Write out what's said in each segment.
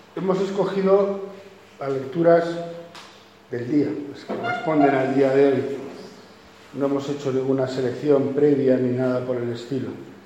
Hemos escogido las lecturas del día, las que corresponden al día de hoy. No hemos hecho ninguna selección previa ni nada por el estilo.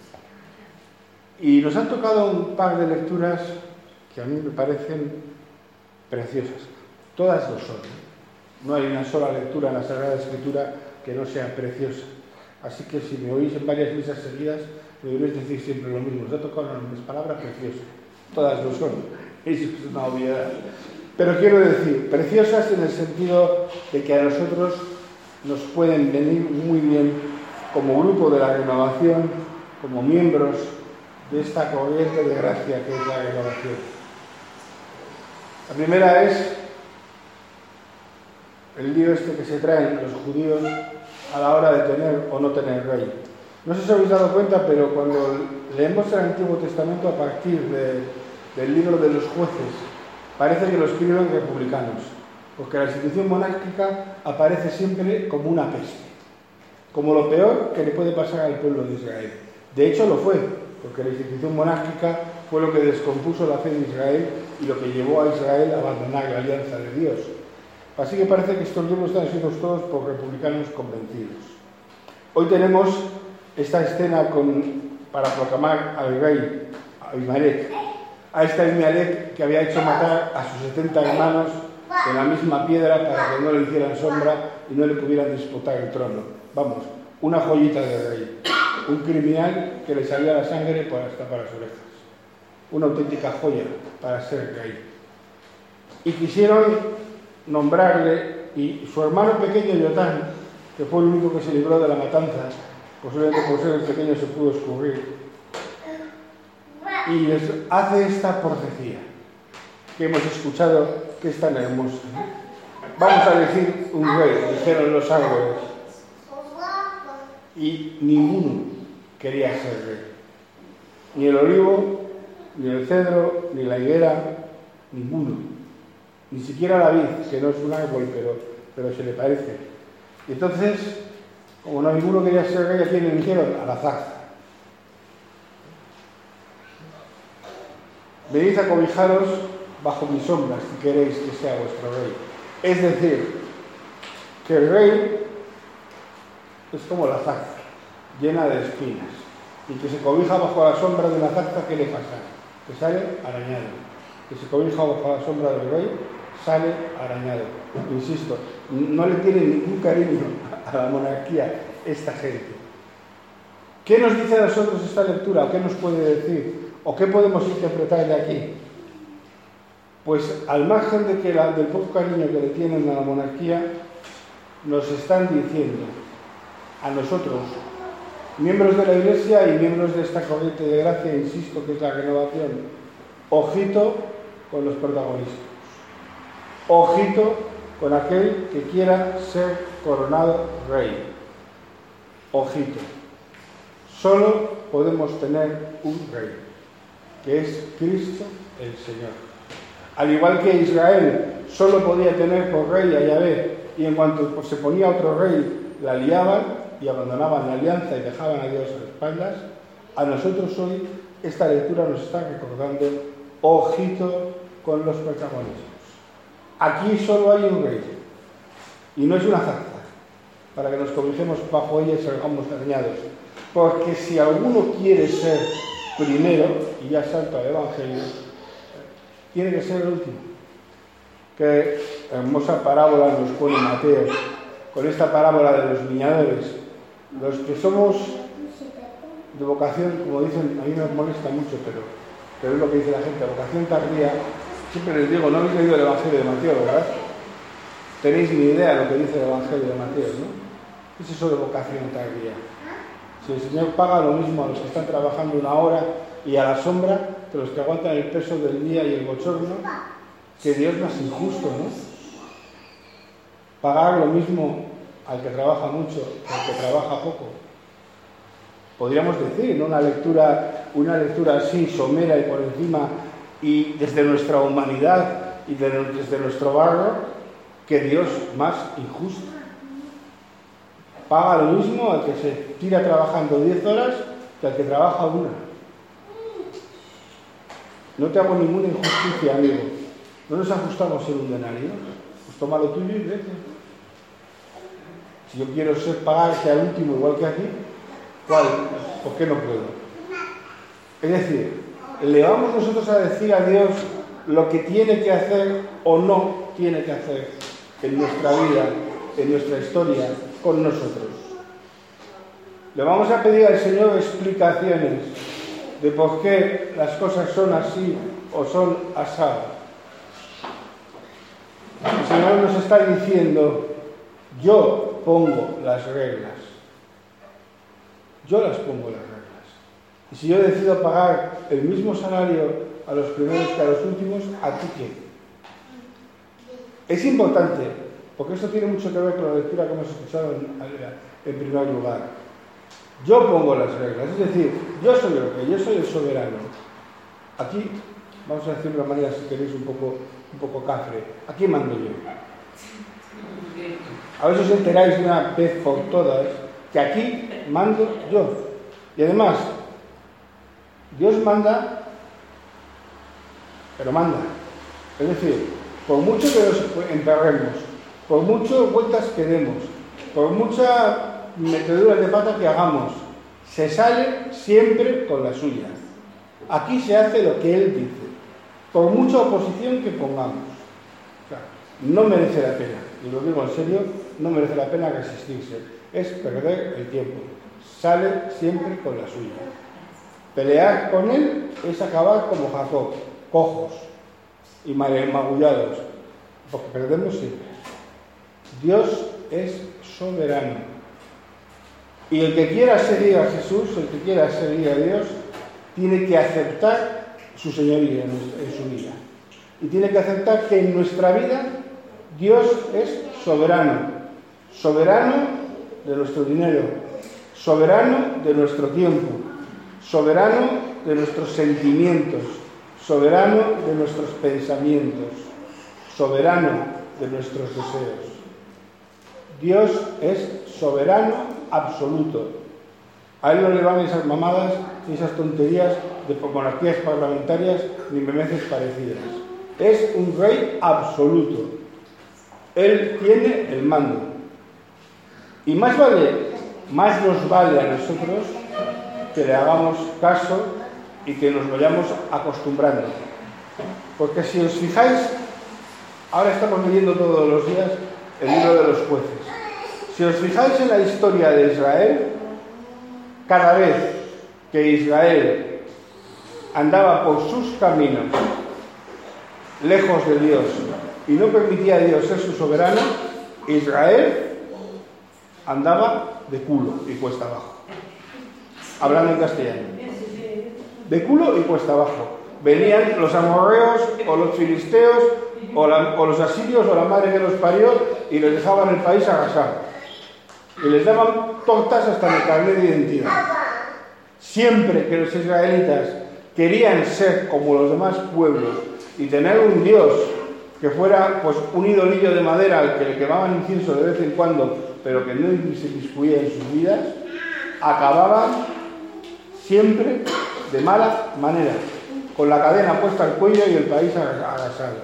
Y nos han tocado un par de lecturas que a mí me parecen preciosas. Todas lo son. No hay una sola lectura en la Sagrada Escritura que no sea preciosa. Así que si me oís en varias misas seguidas, me deberéis decir siempre lo mismo. Os ha tocado una palabra preciosa. Todas lo son. Eso es una obviedad. Pero quiero decir, preciosas en el sentido de que a nosotros nos pueden venir muy bien como grupo de la renovación, como miembros de esta corriente de gracia que es la renovación. La primera es el lío este que se traen los judíos a la hora de tener o no tener rey. No sé si os habéis dado cuenta, pero cuando leemos el Antiguo Testamento a partir del libro de los jueces, parece que lo escriben republicanos, porque la institución monárquica aparece siempre como una peste, como lo peor que le puede pasar al pueblo de Israel. De hecho lo fue, porque la institución monárquica fue lo que descompuso la fe de Israel y lo que llevó a Israel a abandonar la alianza de Dios. Así que parece que estos libros están escritos todos por republicanos convencidos. Hoy tenemos esta escena para proclamar al rey Abimelech, a este Abimelech que había hecho matar a sus 70 hermanos en la misma piedra para que no le hicieran sombra y no le pudieran disputar el trono. Vamos, una joyita de rey, un criminal que le salía la sangre por hasta para las orejas, una auténtica joya para ser rey. Y quisieron nombrarle, y su hermano pequeño Yotán, que fue el único que se libró de la matanza, posiblemente por ser el pequeño se pudo escurrir, y les hace esta profecía que hemos escuchado, que es tan hermosa. Vamos a elegir un rey, dijeron los árboles, y ninguno quería ser rey. Ni el olivo, ni el cedro, ni la higuera, ninguno. Ni siquiera la vid, que no es un árbol, pero se le parece. Y entonces, como no ninguno quería ser rey, ¿a quién eligieron? A la zarza. Venid a cobijaros bajo mi sombra, si queréis que sea vuestro rey. Es decir, que el rey es como la zarza, llena de espinas, y que se cobija bajo la sombra de la zarza, ¿qué le pasa? Que sale arañado. Que se cobija bajo la sombra del rey, sale arañado. Insisto, no le tiene ningún cariño a la monarquía esta gente. ¿Qué nos dice a nosotros esta lectura? ¿O qué nos puede decir? ¿O qué podemos interpretar de aquí? Pues al margen de del poco cariño que le tienen a la monarquía, nos están diciendo a nosotros, miembros de la Iglesia y miembros de esta corriente de gracia, insisto, que es la renovación, ojito con los protagonistas. Ojito con aquel que quiera ser coronado rey. Ojito. Solo podemos tener un rey, que es Cristo el Señor. Al igual que Israel solo podía tener por rey a Yahvé, y en cuanto se ponía otro rey, la liaban y abandonaban la alianza y dejaban a Dios a las espaldas, a nosotros hoy esta lectura nos está recordando, ojito con los protagonistas. Aquí solo hay un rey, y no es una zarza, para que nos cobijemos bajo ella y salgamos dañados. Porque si alguno quiere ser primero, y ya salto al Evangelio, tiene que ser el último. Qué hermosa parábola nos pone Mateo, con esta parábola de los viñadores. Los que somos de vocación, como dicen, a mí me molesta mucho, pero es lo que dice la gente, vocación tardía. Siempre les digo, no habéis leído el Evangelio de Mateo, ¿verdad? Tenéis ni idea de lo que dice el Evangelio de Mateo, ¿no? ¿Qué es eso de vocación tardía? Si el Señor paga lo mismo a los que están trabajando una hora y a la sombra que los que aguantan el peso del día y el bochorno, que Dios no es injusto, ¿no? Pagar lo mismo al que trabaja mucho que al que trabaja poco. Podríamos decir, ¿no? Una lectura así, somera y por encima, y desde nuestra humanidad y desde nuestro barro, que Dios más injusto. Paga lo mismo al que se tira trabajando 10 horas que al que trabaja una. No te hago ninguna injusticia, amigo. No nos ajustamos en un denario. Pues toma lo tuyo y vete. Si yo quiero pagar que al último igual que aquí, ¿cuál? ¿Por qué no puedo? Es decir, ¿le vamos nosotros a decir a Dios lo que tiene que hacer o no tiene que hacer en nuestra vida, en nuestra historia, con nosotros? Le vamos a pedir al Señor explicaciones de por qué las cosas son así o son asadas. El Señor nos está diciendo, yo pongo las reglas. Yo las pongo las reglas. Y si yo decido pagar el mismo salario a los primeros que a los últimos, ¿a ti qué? Es importante, porque esto tiene mucho que ver con la lectura que hemos escuchado en primer lugar. Yo pongo las reglas, es decir, yo soy el rey, yo soy el soberano. Aquí, vamos a decirlo de una manera, si queréis, un poco cafre. Aquí mando yo. A ver si os enteráis de una vez por todas que aquí mando yo. Y además, Dios manda, pero manda. Es decir, por mucho que nos emperremos, por muchas vueltas que demos, por mucha meteduras de pata que hagamos, se sale siempre con la suya. Aquí se hace lo que Él dice, por mucha oposición que pongamos. O sea, no merece la pena, y lo digo en serio, no merece la pena resistirse. Es perder el tiempo. Sale siempre con la suya. Pelear con Él es acabar como Jacob, cojos y magullados, porque perdemos siempre. Dios es soberano. Y el que quiera seguir a Jesús, el que quiera seguir a Dios, tiene que aceptar su señoría en su vida. Y tiene que aceptar que en nuestra vida Dios es soberano. Soberano de nuestro dinero, soberano de nuestro tiempo, soberano de nuestros sentimientos, soberano de nuestros pensamientos, soberano de nuestros deseos. Dios es soberano absoluto. A Él no le van esas mamadas ni esas tonterías de monarquías parlamentarias ni memeces parecidas. Es un rey absoluto. Él tiene el mando. Y más nos vale a nosotros que le hagamos caso y que nos vayamos acostumbrando. Porque si os fijáis, ahora estamos leyendo todos los días el libro de los jueces. Si os fijáis en la historia de Israel, cada vez que Israel andaba por sus caminos, lejos de Dios, y no permitía a Dios ser su soberano, Israel andaba de culo y cuesta abajo. Hablando en castellano. De culo y cuesta abajo. Venían los amorreos o los filisteos o los asirios o la madre que los parió y les dejaban el país arrasado. Y les daban tortas hasta en el carnet de identidad. Siempre que los israelitas querían ser como los demás pueblos y tener un Dios que fuera pues un idolillo de madera al que le quemaban incienso de vez en cuando, pero que no se inmiscuía en sus vidas, acababan siempre de mala manera, con la cadena puesta al cuello y el país arrasado.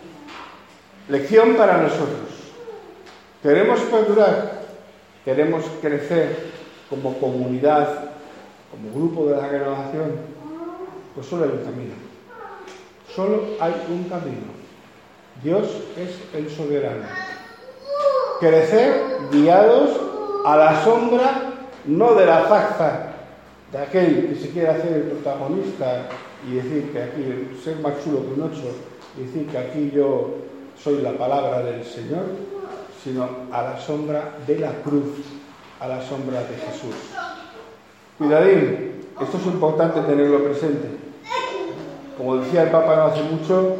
Lección para nosotros. ¿Queremos perdurar? ¿Queremos crecer como comunidad, como grupo de la renovación? Pues solo hay un camino. Solo hay un camino. Dios es el soberano. Crecer guiados a la sombra, no de la zarza de aquel que se quiere hacer el protagonista y decir que aquí, ser más chulo que un ocho, y decir que aquí yo soy la palabra del Señor, sino a la sombra de la cruz, a la sombra de Jesús. Cuidadín, esto es importante tenerlo presente. Como decía el Papa no hace mucho,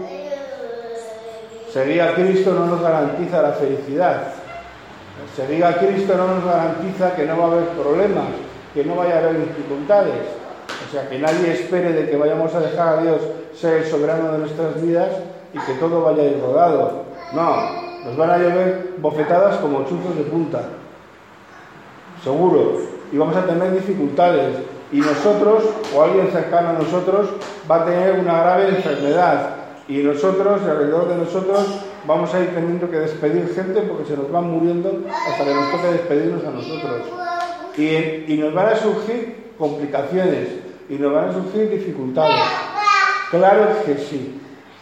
seguir a Cristo no nos garantiza la felicidad. Seguir a Cristo no nos garantiza que no va a haber problemas, que no vaya a haber dificultades. O sea, que nadie espere de que vayamos a dejar a Dios ser el soberano de nuestras vidas y que todo vaya a ir rodado. No, nos van a llover bofetadas como chuzos de punta. Seguro. Y vamos a tener dificultades. y nosotros, o alguien cercano a nosotros, va a tener una grave enfermedad, y nosotros, alrededor de nosotros, vamos a ir teniendo que despedir gente porque se nos van muriendo hasta que nos toque despedirnos a nosotros. Y nos van a surgir complicaciones, y nos van a surgir dificultades. Claro que sí,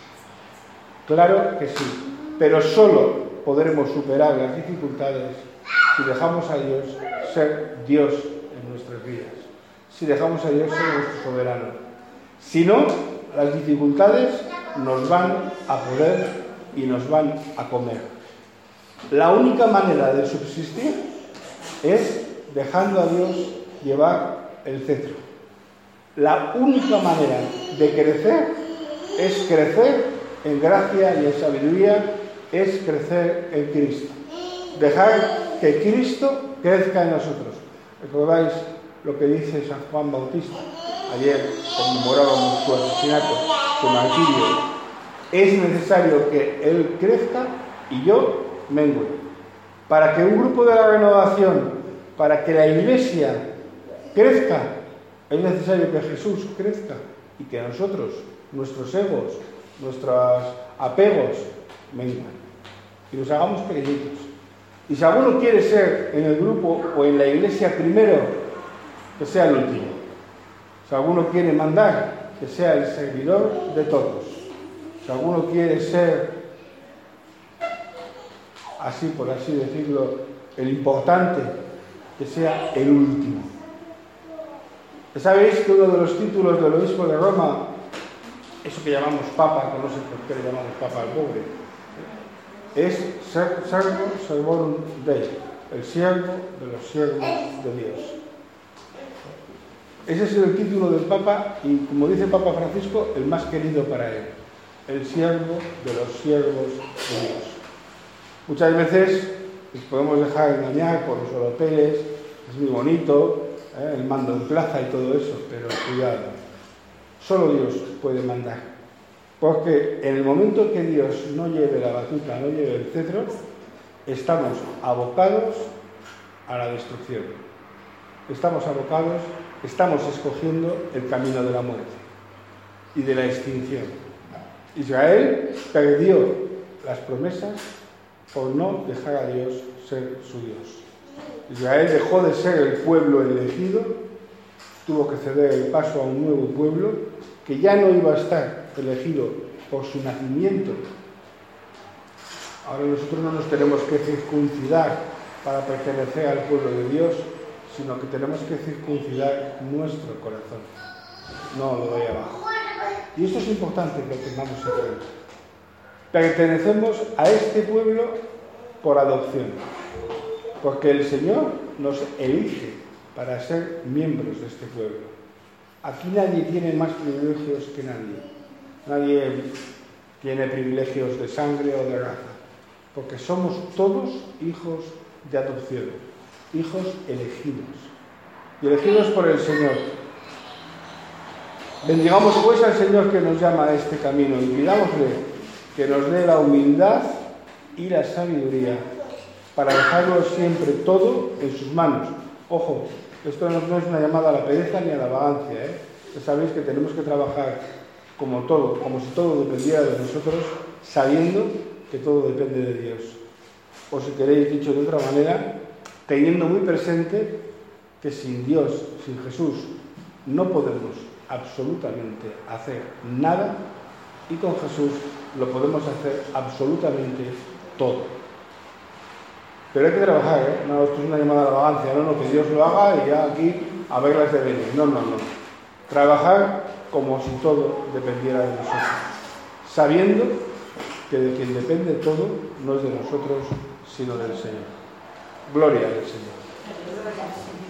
pero solo podremos superar las dificultades si dejamos a Dios ser Dios en nuestras vidas, si dejamos a Dios ser nuestro soberano. Si no, las dificultades nos van a poder y nos van a comer. La única manera de subsistir es dejando a Dios llevar el cetro. La única manera de crecer es crecer en gracia y en sabiduría, es crecer en Cristo. Dejar que Cristo crezca en nosotros. ¿Recordáis lo que dice San Juan Bautista? Ayer conmemorábamos su asesinato, su martirio. Es necesario que Él crezca y yo mengüe. Para que un grupo de la renovación, para que la Iglesia crezca, es necesario que Jesús crezca y que nosotros, nuestros egos, nuestros apegos, menguen y nos hagamos pequeñitos. Y si alguno quiere ser en el grupo o en la Iglesia primero, que sea el último. Si alguno quiere mandar, que sea el servidor de todos. Si alguno quiere ser, así por así decirlo, el importante, que sea el último. ¿Sabéis que uno de los títulos del obispo de Roma, eso que llamamos papa, que no sé por qué le llamamos papa al pobre, es servo servorum Dei, el siervo de los siervos de Dios? Ese es el título del Papa y, como dice el Papa Francisco, el más querido para él, el siervo de los siervos de Dios. Muchas veces nos podemos dejar engañar por los oropeles, es muy bonito, el mando en plaza y todo eso, pero cuidado, solo Dios puede mandar, porque en el momento que Dios no lleve la batuta, no lleve el cetro, estamos abocados a la destrucción, estamos abocados, estamos escogiendo el camino de la muerte y de la extinción. Israel perdió las promesas por no dejar a Dios ser su Dios. Israel dejó de ser el pueblo elegido, tuvo que ceder el paso a un nuevo pueblo que ya no iba a estar elegido por su nacimiento. Ahora nosotros no nos tenemos que circuncidar para pertenecer al pueblo de Dios, sino que tenemos que circuncidar nuestro corazón, no lo de abajo. Y esto es importante que lo tengamos en cuenta. Pertenecemos a este pueblo por adopción, porque el Señor nos elige para ser miembros de este pueblo. Aquí nadie tiene más privilegios que nadie. Nadie tiene privilegios de sangre o de raza, porque somos todos hijos de adopción, hijos elegidos, y elegidos por el Señor. Bendigamos pues al Señor que nos llama a este camino y pidámosle que nos dé la humildad y la sabiduría para dejarlo siempre todo en sus manos. Ojo, esto no es una llamada a la pereza ni a la vagancia, Ya sabéis que tenemos que trabajar como si todo dependiera de nosotros, sabiendo que todo depende de Dios. O si queréis, dicho de otra manera, teniendo muy presente que sin Dios, sin Jesús, no podemos absolutamente hacer nada, y con Jesús lo podemos hacer absolutamente todo. Pero hay que trabajar, No, esto es una llamada a la vagancia, no, que Dios lo haga y ya aquí a verlas de venir. No. Trabajar como si todo dependiera de nosotros, sabiendo que de quien depende todo no es de nosotros, sino del Señor. Gloria al Señor.